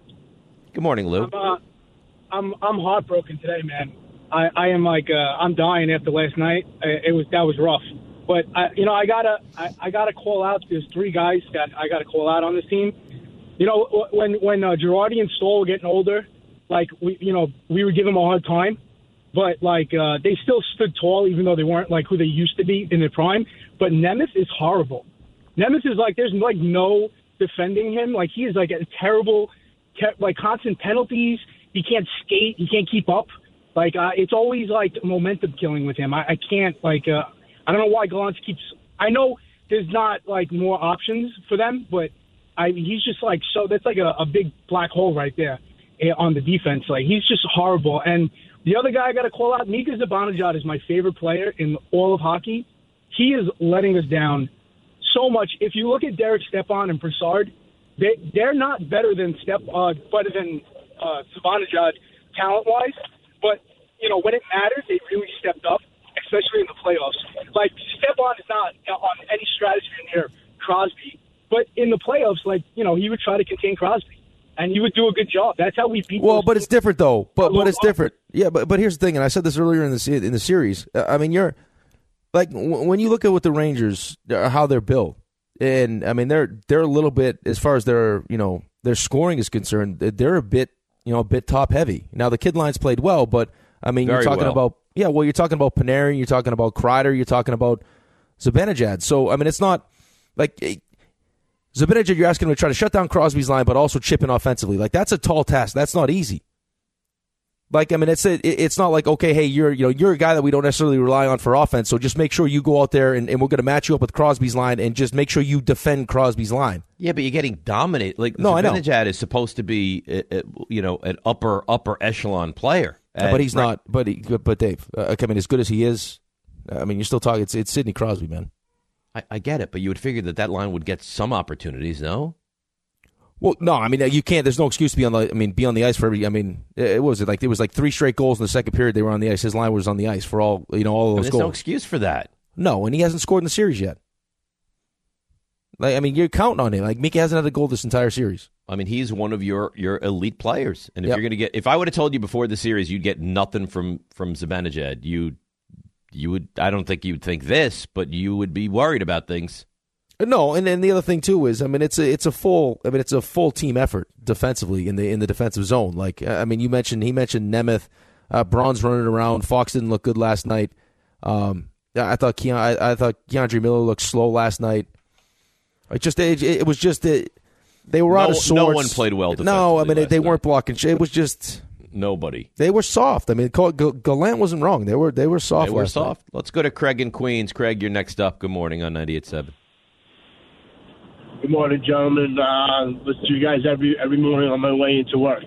Good morning, Lou. I'm, uh, I'm I'm heartbroken today, man. I, I am like uh, I'm dying after last night. It was that was rough, but I, you know I gotta I, I gotta call out. There's three guys that I gotta call out on this team. You know when when uh, Girardi and Stoll were getting older, like we you know we would give them a hard time, but like uh, they still stood tall even though they weren't like who they used to be in their prime. But Nemeth is horrible. Nemeth is like there's like no defending him. Like he is like a terrible, te- like constant penalties. He can't skate. He can't keep up. Like, uh, it's always, like, momentum killing with him. I, I can't, like, uh, I don't know why Gallant keeps – I know there's not, like, more options for them, but I he's just, like, so – that's, like, a, a big black hole right there on the defense. Like, he's just horrible. And the other guy I got to call out, Mika Zibanejad is my favorite player in all of hockey. He is letting us down so much. If you look at Derek Stepan and Brassard, they, they're not better than Step uh, better than uh, Zibanejad talent-wise. But, you know, when it matters, they really stepped up, especially in the playoffs. Like, Stepan is not on any strategy near Crosby. But in the playoffs, like, you know, he would try to contain Crosby. And he would do a good job. That's how we beat Well, those but it's different, though. But but it's up. different. Yeah, but but here's the thing, and I said this earlier in the se- in the series. Uh, I mean, you're like w- when you look at what the Rangers, uh, how they're built, and I mean they're they're a little bit as far as their you know their scoring is concerned. They're a bit you know a bit top heavy. Now the kid lines played well, but I mean Very you're talking well. about yeah, well you're talking about Panarin, you're talking about Kreider, you're talking about Zibanejad. So I mean it's not like. It, Zibanejad, you're asking him to try to shut down Crosby's line, but also chip in offensively. Like that's a tall task. That's not easy. Like I mean, it's a, it's not like okay, hey, you're you know you're a guy that we don't necessarily rely on for offense. So just make sure you go out there and, and we're going to match you up with Crosby's line and just make sure you defend Crosby's line. Yeah, but you're getting dominated. Like No, I know. Zibanejad is supposed to be, uh, uh, you know, an upper upper echelon player, Uh, but he's And- not. But he, but Dave, uh, I mean, as good as he is, I mean, you're still talking. It's it's Sidney Crosby, man. I, I get it, but you would figure that that line would get some opportunities, no? Well, no, I mean you can't. There's no excuse to be on the. I mean, be on the ice for every. I mean, it was it like it was like three straight goals in the second period. They were on the ice. His line was on the ice for all you know all of I mean, those there's goals. no excuse for that. No, and he hasn't scored in the series yet. Like I mean, you're counting on him. Like Mika hasn't had a goal this entire series. I mean, he's one of your, your elite players, and if Yep. you're going to get, if I would have told you before the series you'd get nothing from from Zibanejad, you you would. I don't think you'd think this, but you would be worried about things. No, and then the other thing too is, I mean, it's a it's a full, I mean, it's a full team effort defensively in the in the defensive zone. Like, I mean, you mentioned he mentioned Nemeth, uh, Braun's running around. Fox didn't look good last night. Um, I thought Keon, I, I thought Keandre Miller looked slow last night. It just it, it was just it, they were no, out of sorts. No one played well defensively. No, I mean they, they night. weren't blocking. It was just nobody. They were soft. I mean, Gallant wasn't wrong. They were they were soft. They were last soft. night. Let's go to Craig in Queens. Craig, you're next up. Good morning on ninety-eight point seven. Good morning, gentlemen. Uh, listen to you guys every every morning on my way into work.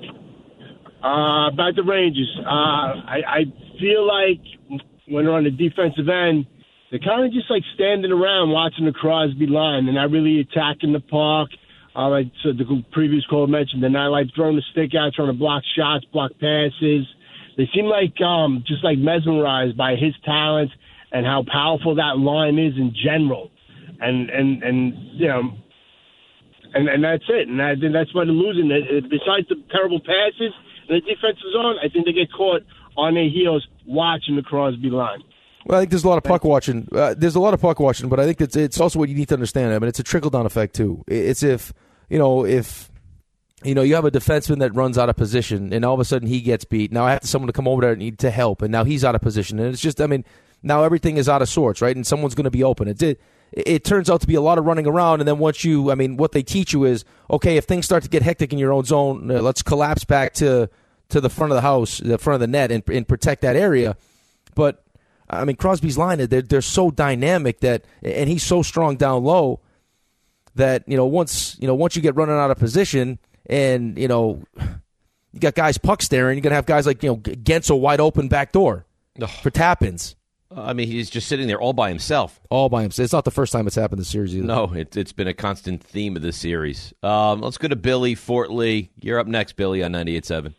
Uh, about the Rangers, uh, I, I feel like when they're on the defensive end, they're kind of just like standing around watching the Crosby line. They're not really attacking the park. Uh, like so the previous caller mentioned, they're not like throwing the stick out, trying to block shots, block passes. They seem like um, just like mesmerized by his talent and how powerful that line is in general. And and and you know. And, and that's it. And I think that's why they're losing. Besides the terrible passes in the defensive zone, I think they get caught on their heels watching the Crosby line. Well, I think there's a lot of puck watching. Uh, there's a lot of puck watching, but I think it's it's also what you need to understand. I mean, it's a trickle down effect too. It's if you know if you know you have a defenseman that runs out of position, and all of a sudden he gets beat. Now I have to someone to come over there and need to help, and now he's out of position, and it's just I mean now everything is out of sorts, right? And someone's going to be open. It did. It turns out to be a lot of running around, and then once you, I mean, what they teach you is, okay, if things start to get hectic in your own zone, uh, let's collapse back to to the front of the house, the front of the net, and, and protect that area. But, I mean, Crosby's line, they're, they're so dynamic that, and he's so strong down low that, you know, once, you know, once you get running out of position and, you know, you got guys puck staring, you're going to have guys like, you know, Gensel wide open back door for tap-ins. I mean, he's just sitting there all by himself. All by himself. It's not the first time it's happened this series either. No, it, it's been a constant theme of this series. Um, let's go to Billy Fort Lee. You're up next, Billy, on ninety-eight point seven.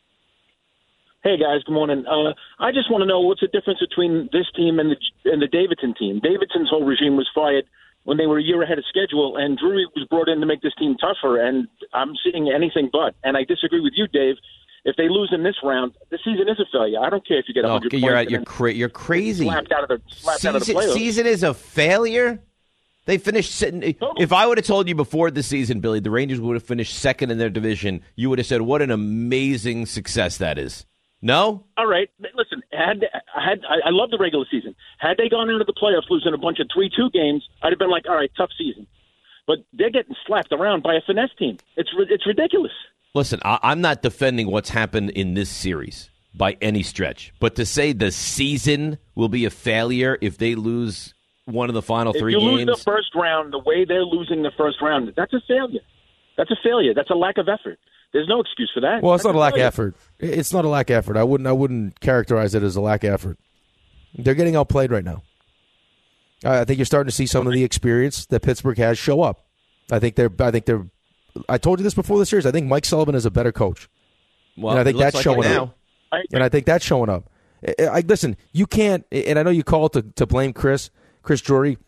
Hey, guys. Good morning. Uh, I just want to know what's the difference between this team and the and the Davidson team. Davidson's whole regime was fired when they were a year ahead of schedule, and Drury was brought in to make this team tougher, and I'm seeing anything but. And I disagree with you, Dave. If they lose in this round, the season is a failure. I don't care if you get one hundred no, you're, points. You're, cra- you're crazy. Slapped out of the, slapped season, out of the playoffs. Season is a failure? They finished sitting. Totally. If I would have told you before the season, Billy, the Rangers would have finished second in their division, you would have said, what an amazing success that is. No? All right. Listen, had had I, I love the regular season. Had they gone into the playoffs losing a bunch of three two games, I'd have been like, all right, tough season. But they're getting slapped around by a finesse team. It's it's ridiculous. Listen, I, I'm not defending what's happened in this series by any stretch. But to say the season will be a failure if they lose one of the final if three you games. Lose the first round the way they're losing the first round, that's a failure. That's a failure. That's a lack of effort. There's no excuse for that. Well, it's that's not a lack of failure. effort. It's not a lack of effort. I wouldn't. I wouldn't characterize it as a lack of effort. They're getting outplayed right now. I think you're starting to see some of the experience that Pittsburgh has show up. I think they're. I think they're. I told you this before the series. I think Mike Sullivan is a better coach. Well, and I think it looks that's like showing it now. up. And I think that's showing up. I, I, listen, you can't. And I know you called to to blame Chris Chris Drury.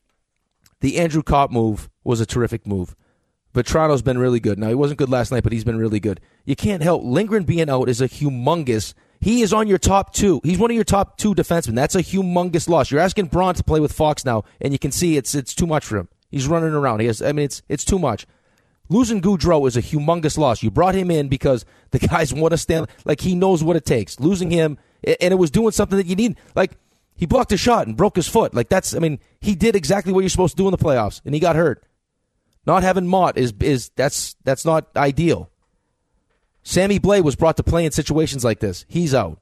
The Andrew Kopp move was a terrific move. Vetrano's been really good. Now, he wasn't good last night, but he's been really good. You can't help. Lindgren being out is a humongous. He is on your top two. He's one of your top two defensemen. That's a humongous loss. You're asking Braun to play with Fox now, and you can see it's it's too much for him. He's running around. He has. I mean, it's it's too much. Losing Goudreau is a humongous loss. You brought him in because the guys want to stand. Like, he knows what it takes. Losing him, and it was doing something that you need. Like, he blocked a shot and broke his foot. Like, that's. I mean, he did exactly what you're supposed to do in the playoffs, and he got hurt. Not having Mott is is that's that's not ideal. Sammy Blais was brought to play in situations like this. He's out.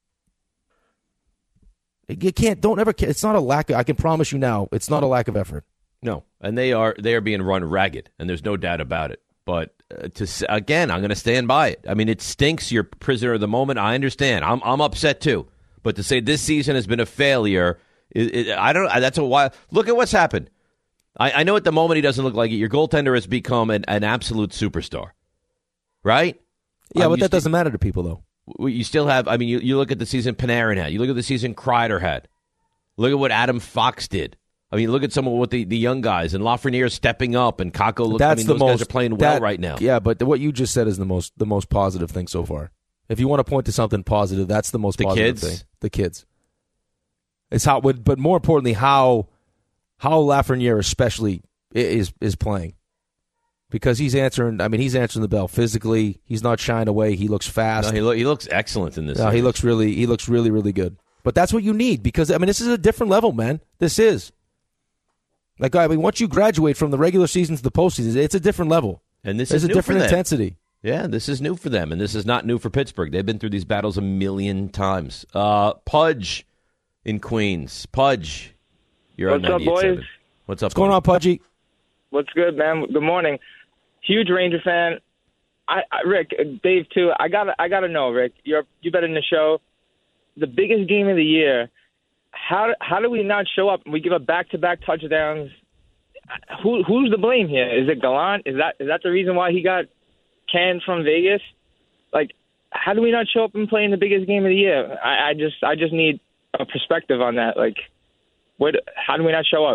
You can't. Don't ever. It's not a lack of. I can promise you now. It's not a lack of effort. No, and they are they are being run ragged, and there's no doubt about it. But uh, to again, I'm going to stand by it. I mean, it stinks. You're prisoner of the moment. I understand. I'm I'm upset too. But to say this season has been a failure, it, it, I don't. That's a while. Look at what's happened. I, I know at the moment he doesn't look like it. Your goaltender has become an, an absolute superstar, right? Yeah, um, but that st- doesn't matter to people, though. You still have, I mean, you, you look at the season Panarin had. You look at the season Kreider had. Look at what Adam Fox did. I mean, look at some of what the, the young guys, and Lafreniere stepping up, and Kakko, look, That's I mean, the those most, guys are playing that, well right now. Yeah, but what you just said is the most the most positive thing so far. If you want to point to something positive, that's the most the positive kids? thing. The kids. It's how, but more importantly, how how Lafreniere especially is is playing. Because he's answering, I mean, he's answering the bell physically. He's not shying away. He looks fast. No, he, lo- he looks excellent in this. No, he series. looks really, he looks really, really good. But that's what you need because I mean, this is a different level, man. This is like I mean, once you graduate from the regular season to the postseason, it's a different level. And this There's is a new different for them. intensity. Yeah, this is new for them, and this is not new for Pittsburgh. They've been through these battles a million times. Uh, Pudge in Queens. Pudge, you're What's on up, boys? ninety-eight seven. What's up? What's going on, Pudgy? What's good, man? Good morning. Huge Ranger fan. I, I Rick, Dave too. I gotta, I gotta know, Rick. You're you better in the show. The biggest game of the year. How how do we not show up? We give up back to back touchdowns. Who who's to blame here? Is it Gallant? Is that is that the reason why he got canned from Vegas? Like, how do we not show up and play in the biggest game of the year? I, I just I just need a perspective on that. Like, what? How do we not show up?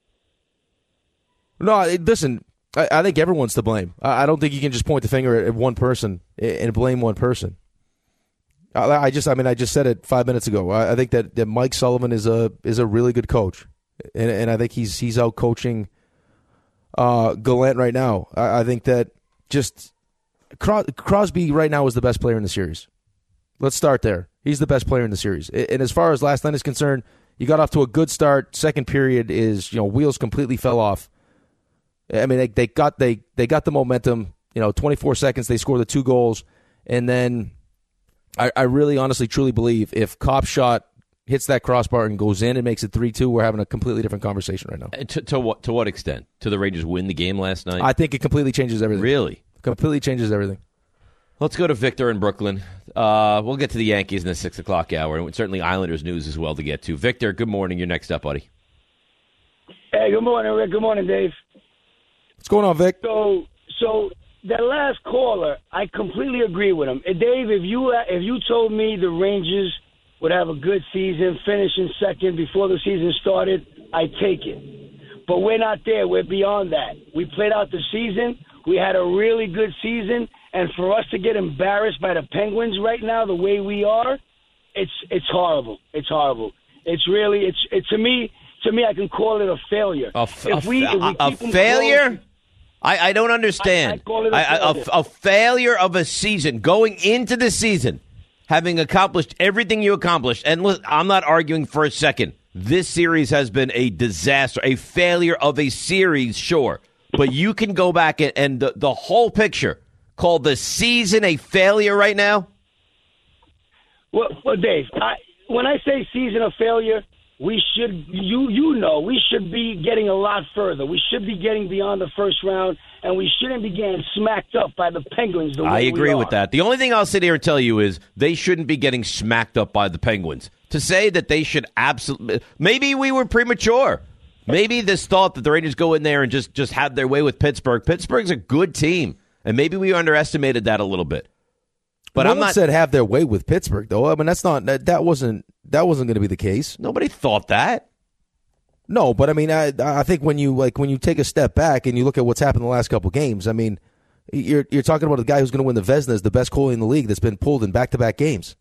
No, it- listen. I, I think everyone's to blame. I, I don't think you can just point the finger at, at one person and blame one person. I, I just, I mean, I just said it five minutes ago. I, I think that, that Mike Sullivan is a is a really good coach, and, and I think he's he's out coaching uh, Gallant right now. I, I think that just Cros- Crosby right now is the best player in the series. Let's start there. He's the best player in the series. And as far as last night is concerned, you got off to a good start. Second period is, you know, wheels completely fell off. I mean, they, they got they they got the momentum. You know, twenty-four seconds, they score the two goals, and then I, I really, honestly, truly believe if Kopp shot hits that crossbar and goes in and makes it three two, we're having a completely different conversation right now. To, to what to what extent? To the Rangers win the game last night? I think it completely changes everything. Really? Completely changes everything. Let's go to Victor in Brooklyn. Uh, we'll get to the Yankees in the six o'clock hour, and certainly Islanders news as well to get to. Victor, good morning. You're next up, buddy. Hey, good morning, Rick. Good morning, Dave. What's going on, Vic? So, so that last caller, I completely agree with him. And Dave, if you if you told me the Rangers would have a good season, finish in second before the season started, I'd take it. But we're not there. We're beyond that. We played out the season. We had a really good season, and for us to get embarrassed by the Penguins right now, the way we are, it's it's horrible. It's horrible. It's really it's it to me. To me, I can call it a failure. A, f- if a, we, f- if we a keep them failure? close- I, I don't understand. I, I call it a I- I- failure. a, a failure of a season, going into the season, having accomplished everything you accomplished. And look, I'm not arguing for a second. This series has been a disaster, a failure of a series, sure. But you can go back and, and the, the whole picture, call the season a failure right now? Well, well, Dave, I, when I say season of failure, we should you you know we should be getting a lot further. We should be getting beyond the first round, and we shouldn't be getting smacked up by the Penguins. The way I agree we with are. that. The only thing I'll sit here and tell you is they shouldn't be getting smacked up by the Penguins. To say that they should absolutely, maybe we were premature. Maybe this thought that the Rangers go in there and just, just have their way with Pittsburgh. Pittsburgh's a good team, and maybe we underestimated that a little bit. But no I'm one not said have their way with Pittsburgh, though. I mean, that's not that, that wasn't that wasn't going to be the case. Nobody thought that. No, but I mean, I I think when you like when you take a step back and you look at what's happened the last couple games, I mean, you're you're talking about a guy who's going to win the Vezina as the best goalie in the league that's been pulled in back to back games,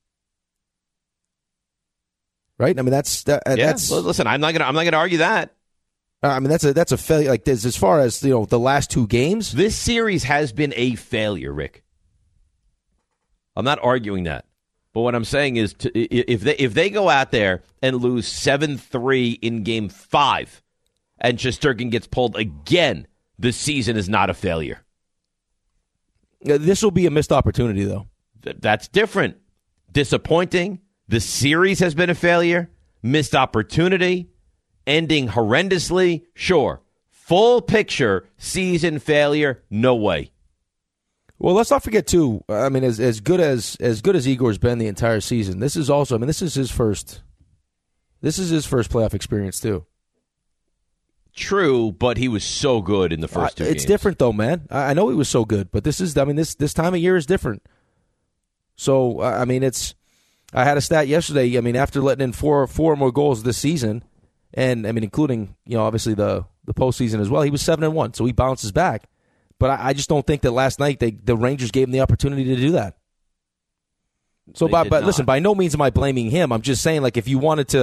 right? I mean, that's that, Yeah. that's. Well, listen, I'm not gonna I'm not gonna argue that. I mean, that's a that's a failure. Like this, as far as you know, the last two games, This series has been a failure, Rick. I'm not arguing that. But what I'm saying is to, if they if they go out there and lose seven three in game five and Shesterkin gets pulled again, the season is not a failure. this will be a missed opportunity, though. Th- that's different. Disappointing. The series has been a failure. Missed opportunity. Ending horrendously. Sure. Full picture, season failure, no way. Well, let's not forget too. I mean, as as good as as good as Igor's been the entire season, this is also. I mean, this is his first. This is his first playoff experience too. True, but he was so good in the first two Uh, it's games. different though, man. I, I know he was so good, but this is. I mean, this this time of year is different. So uh, I mean, it's. I had a stat yesterday. I mean, after letting in four four more goals this season, and I mean, including you know obviously the the postseason as well, he was seven and one. So he bounces back. But I, I just don't think that last night they, the Rangers gave him the opportunity to do that. So, They by, did but not. listen, by no means am I blaming him. I'm just saying, like, if you wanted to,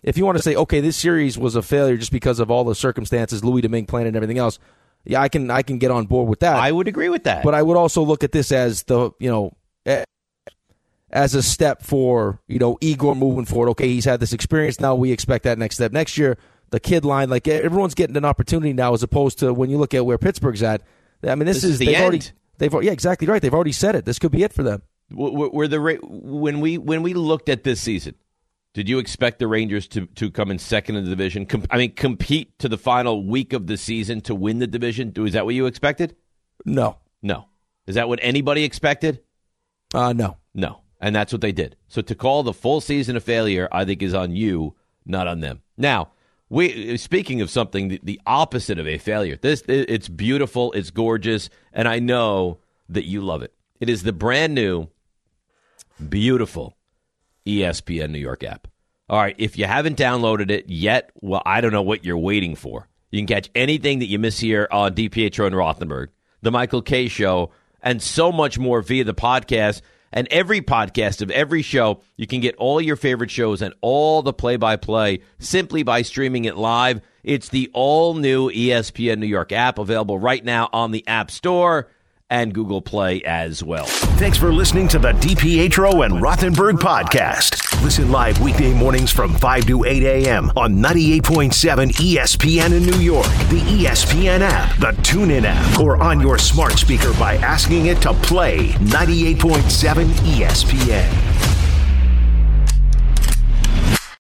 if you want to say, okay, this series was a failure just because of all the circumstances, Louis Domingue playing and everything else, yeah, I can I can get on board with that. I would agree with that. But I would also look at this as the, you know, as a step for, you know, Igor moving forward. Okay, he's had this experience. Now we expect that next step. Next year, the kid line, like everyone's getting an opportunity now as opposed to when you look at where Pittsburgh's at. I mean, this, this is, is the they've end. already, they've, yeah, exactly right. They've already said it. This could be it for them. Were the when we when we looked at this season, did you expect the Rangers to, to come in second in the division? Com- I mean, compete to the final week of the season to win the division? Is that what you expected? No. No. Is that what anybody expected? Uh, no. No. And that's what they did. So to call the full season a failure, I think, is on you, not on them. Now, we speaking of something, the, the opposite of a failure. This it's beautiful, it's gorgeous, and I know that you love it. It is the brand new, beautiful E S P N New York app. All right, if you haven't downloaded it yet, well, I don't know what you're waiting for. You can catch anything that you miss here on DiPietro and Rothenberg, The Michael Kay Show, and so much more via the podcast. And every podcast of every show, you can get all your favorite shows and all the play-by-play simply by streaming it live. It's the all-new E S P N New York app, available right now on the App Store and Google Play as well. Thanks for listening to the DiPietro and Rothenberg podcast. Listen live weekday mornings from five to eight a.m. on ninety-eight point seven E S P N in New York, the E S P N app, the TuneIn app, or on your smart speaker by asking it to play ninety-eight point seven E S P N.